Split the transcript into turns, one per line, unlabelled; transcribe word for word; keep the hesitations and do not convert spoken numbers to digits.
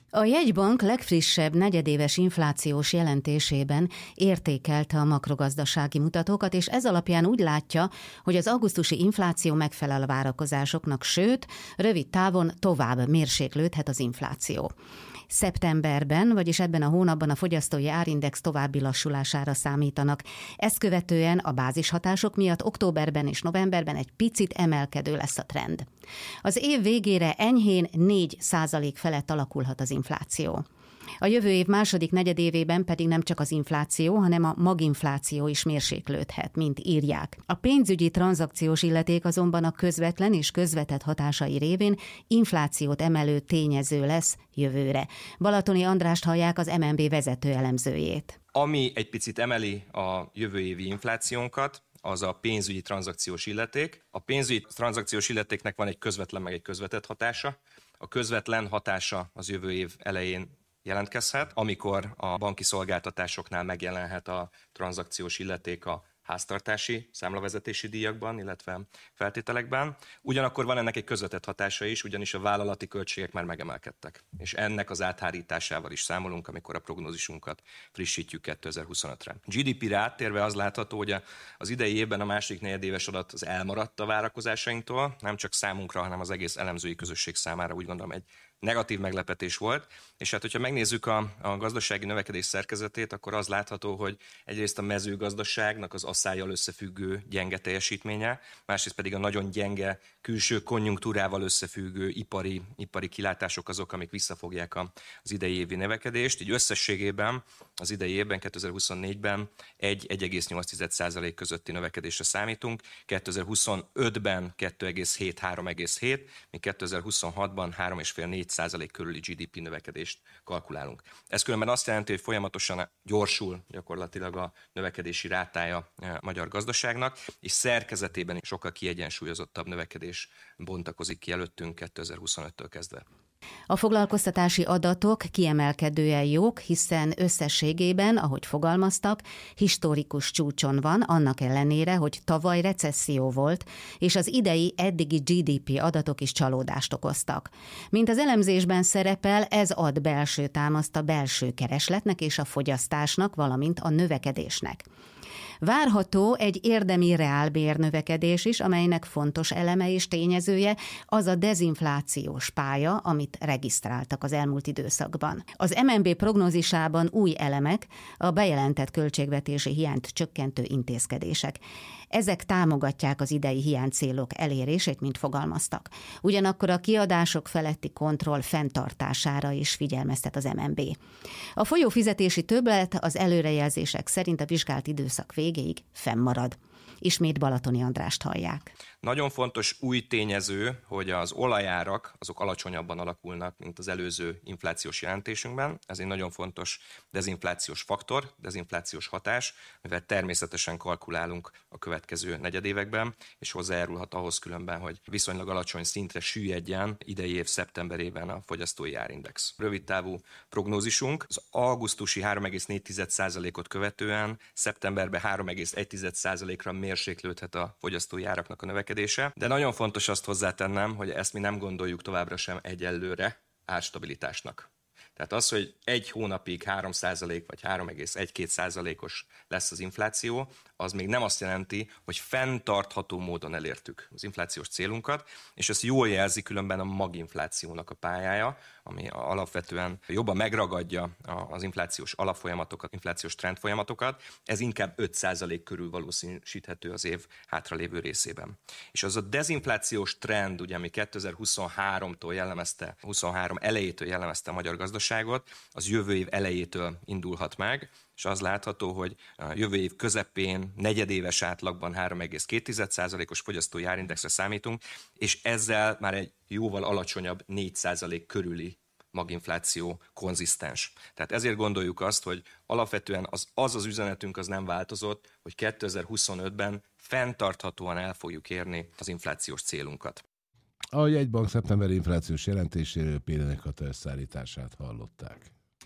A jegybank legfrissebb negyedéves inflációs jelentésében értékelte a makrogazdasági mutatókat, és ez alapján úgy látja, hogy az augusztusi infláció megfelel a várakozásoknak, sőt, rövid távon tovább mérséklődhet az infláció. Szeptemberben, vagyis ebben a hónapban a fogyasztói árindex további lassulására számítanak. Ezt követően a bázishatások miatt októberben és novemberben egy picit emelkedő lesz a trend. Az év végére enyhén négy százalék felett alakulhat az infláció. A jövő év második negyedévében pedig nem csak az infláció, hanem a maginfláció is mérséklődhet, mint írják. A pénzügyi tranzakciós illeték azonban a közvetlen és közvetett hatásai révén inflációt emelő tényező lesz jövőre. Balatoni Andrást hallják, az em en bé vezető elemzőjét.
Ami egy picit emeli a jövő évi inflációnkat, az a pénzügyi tranzakciós illeték. A pénzügyi tranzakciós illetéknek van egy közvetlen meg egy közvetett hatása. A közvetlen hatása az jövő év elején jelentkezhet, amikor a banki szolgáltatásoknál megjelenhet a tranzakciós illeték a háztartási számlavezetési díjakban, illetve feltételekben. Ugyanakkor van ennek egy közvetett hatása is, ugyanis a vállalati költségek már megemelkedtek. És ennek az áthárításával is számolunk, amikor a prognózisunkat frissítjük kétezer-huszonötre. gé dé pére áttérve az látható, hogy az idei évben a második negyedéves adat az elmaradt a várakozásainktól, nem csak számunkra, hanem az egész elemzői közösség számára úgy gondolom egy negatív meglepetés volt, és hát hogyha megnézzük a, a gazdasági növekedés szerkezetét, akkor az látható, hogy egyrészt a mezőgazdaságnak az asszályjal összefüggő gyenge teljesítménye, másrészt pedig a nagyon gyenge külső konjunktúrával összefüggő ipari, ipari kilátások azok, amik visszafogják a, az idei évi növekedést. Így összességében az idei évben, kétezer-huszonnégyben egy egész nyolc százalék közötti növekedésre számítunk, kétezer-huszonötben kettő egész hét három egész hét, míg kétezer-huszonhatban három egész öt négy százalék körüli gé dé pé növekedést kalkulálunk. Ez különben azt jelenti, hogy folyamatosan gyorsul gyakorlatilag a növekedési rátája a magyar gazdaságnak, és szerkezetében sokkal kiegyensúlyozottabb növekedés bontakozik ki előttünk kétezer-huszonöttől kezdve.
A foglalkoztatási adatok kiemelkedően jók, hiszen összességében, ahogy fogalmaztak, historikus csúcson van, annak ellenére, hogy tavaly recesszió volt, és az idei eddigi gé dé pé adatok is csalódást okoztak. Mint az elemzésben szerepel, ez ad belső támaszt a belső keresletnek és a fogyasztásnak, valamint a növekedésnek. Várható egy érdemi reálbérnövekedés is, amelynek fontos eleme és tényezője az a dezinflációs pálya, amit regisztráltak az elmúlt időszakban. Az em en bé prognózisában új elemek, a bejelentett költségvetési hiányt csökkentő intézkedések. Ezek támogatják az idei hiánycélok elérését, mint fogalmaztak. Ugyanakkor a kiadások feletti kontroll fenntartására is figyelmeztet az em en bé. A folyófizetési többlet az előrejelzések szerint a vizsgált időszak végéig fennmarad. Ismét Balatoni Andrást hallják.
Nagyon fontos új tényező, hogy az olajárak azok alacsonyabban alakulnak, mint az előző inflációs jelentésünkben. Ez egy nagyon fontos dezinflációs faktor, dezinflációs hatás, mivel természetesen kalkulálunk a következő negyedévekben, és hozzájárulhat ahhoz különben, hogy viszonylag alacsony szintre süllyedjen idei év szeptemberében a fogyasztói árindex. Rövidtávú prognózisunk az augusztusi három egész négy százalékot követően szeptemberben három egész egy százalékra mérséklődhet a fogyasztói áraknak a növekedése, de nagyon fontos azt hozzátennem, hogy ezt mi nem gondoljuk továbbra sem egyelőre árstabilitásnak. Tehát az, hogy egy hónapig három százalék vagy három egész egy-két százalékos lesz az infláció, az még nem azt jelenti, hogy fenntartható módon elértük az inflációs célunkat, és ezt jól jelzi különben a maginflációnak a pályája, ami alapvetően jobban megragadja az inflációs alapfolyamatokat, inflációs trendfolyamatokat, ez inkább öt százalék körül valószínűsíthető az év hátralévő részében. És az a dezinflációs trend, ugye, ami kétezer-huszonháromtól jellemezte, huszonhárom elejétől jellemezte a magyar gazdaságot, az jövő év elejétől indulhat meg, és az látható, hogy a jövő év közepén negyedéves átlagban három egész két százalékos fogyasztói árindexre számítunk, és ezzel már egy jóval alacsonyabb négy százalék körüli maginfláció konzisztens. Tehát ezért gondoljuk azt, hogy alapvetően az az, az üzenetünk az nem változott, hogy kétezer-huszonötben fenntarthatóan el fogjuk érni az inflációs célunkat.
A jegybank szeptemberi inflációs jelentéséről Pélének Kata összeállítását hallották.